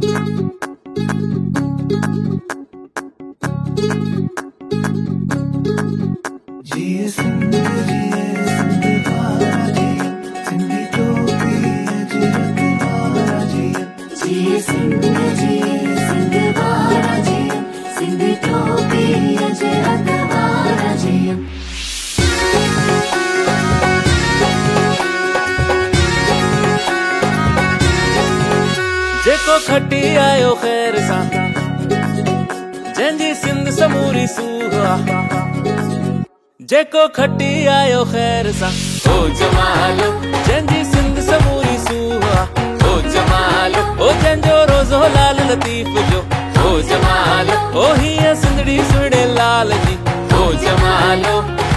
जिए सिंध वारा जिए सिंधी टोपी अजरक वारा जिए जिए सिंध वारा जिए सिंधी टोपी अजरक वारा जिए जेको खटी आयो ख़ैर सां जंहिंजी सिंध समूरी सूहा जेको खटी आयो ख़ैर सां ओ जमालो जंहिंजी सिंध समूरी सूहा ओ जमालो ओ जंहिंजो रोज़ो लाल लतीफ़ जो ओ जमालो ओ हीअ सिंधड़ी सुहिणे लाल जी ओ जमालो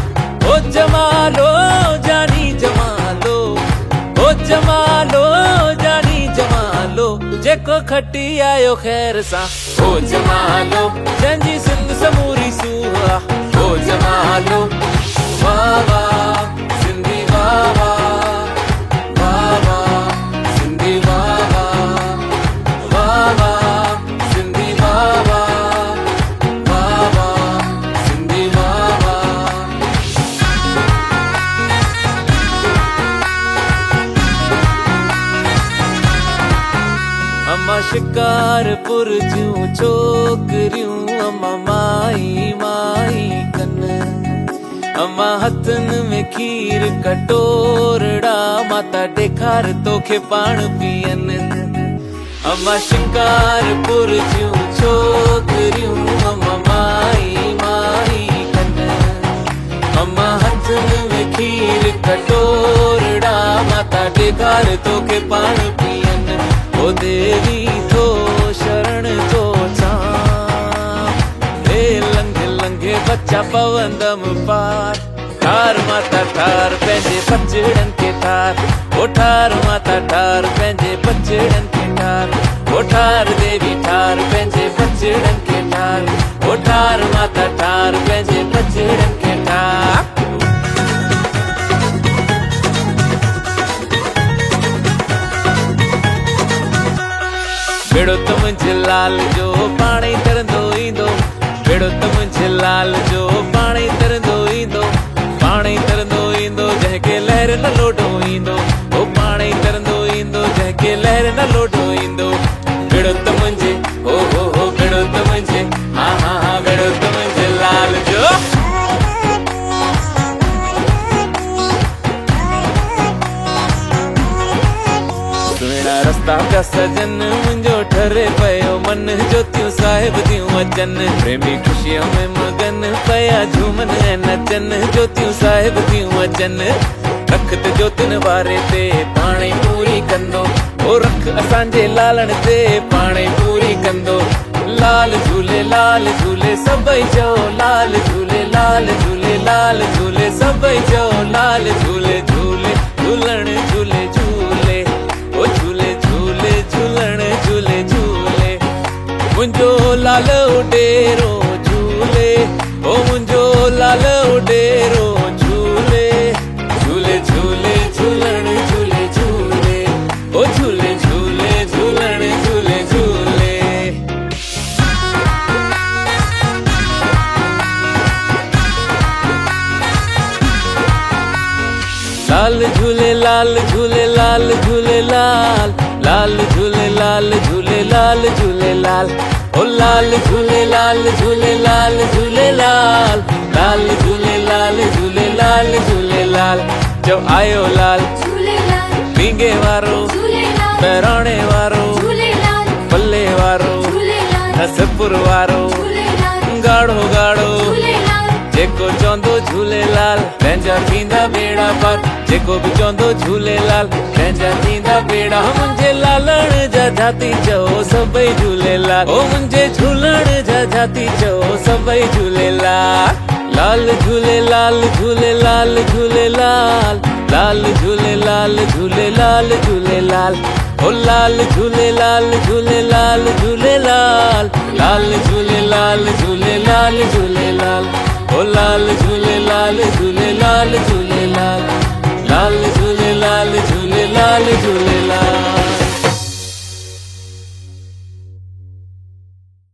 जानी जमालो ओ जमालो जानी जमालो जेको खटी आयो ख़ैर सां ओ जमालो जंहिंजी सिंध समूरी सूहा ओ जमालो वाह वाह सिंधी वाह वाह सिंधी वाह वाह सिंधी वाह सिंधी वाह अम्मा शिकारपुर जूं छोकरियूं अम्मा माई माई कन अम्मा हथन में खीर कटोरड़ा माता ॾेखार तोखे पाण पियन अम्मा शिकारपुर जूं छोकरियूं अम्मा माई माई कन अम्मा हथन में खीर कटोरड़ा माता ॾेखार तोखे पाण पियन ओ देवी थो शरण थो लंघे लंघे बच्चा पवंदम पार ठार माता ठार पंहिंजे बचड़न के ठार ओ ठार माता ठार पंहिंजे बचड़न के ठार ओ ठार देवी ठार पंहिंजे बचड़न के ठार ओ ठार माता ठार पंहिंजे बचड़न के ठार बेड़ो त मुंहिंजे लाल जो पाणे ई तरंदो ईंदो बेड़ो त मुंहिंजे लाल जो पाणे ई तरंदो ईंदो जंहिंखे लहर न लोटो ईंदो ओ पाणे ई तरंदो ईंदो जंहिंखे लहर न लोटो ईंदो बेड़ो त मुंहिंजे हो बेड़ो त मुंहिंजे हा बेड़ो त मुंहिंजे लाल जो सुहिणा रस्ता पिया सजन मुंहिंजो ठरे पियो मन ज्योतियूं साहिब थियूं अचन प्रेमी ख़ुशीअ में मगन पिया झूमन ऐं नचन ज्योतियूं साहिब थियूं अचन रख त ज्योतियुनि वारे ते पाणे पूरी कंदो ओ रख असांजे लालण ते पाणे पूरी कंदो लाल झूले सभई चओ लाल झूले सभई चओ लाल झूले झूलण झूले झूले ओ झूले झूलण झूले झूले मुंहिंजो लाल उडेरो झूले ओ मुंहिंजो लाल उडेरो झूले झूलण झूले झूले ओ झूले झूलण झूले झूले लाल झूले लाल झूले लाल झूले लाल झूले लाल झूले लाल ओ लाल झूले लाल झूले लाल झूले लाल झूले लाल जो आयो लाल पींगे वारो बहिराणे वारो पल्ले वारो नसपुर वारो गाढ़ो गाढ़ो जेको चवंदो झूलेलाल पंहिंजा थींदा बेड़ा पार जेको बि चवंदो झूलेलाल पंहिंजा थींदा बेड़ा मुंहिंजे लालण जा जाती चओ सभई झूलेलाल ओ मुंहिंजे झूलण जा जाती चओ सभई झूलेलाल लाल झूलेलाल झूलेलाल झूलेलाल झूलेलाल झूलेलाल ओ लाल झूलेलाल झूलेलाल झूलेलाल लाल झूलेलाल झूलेलाल झूलेलाल ओ लाल झूलेलाल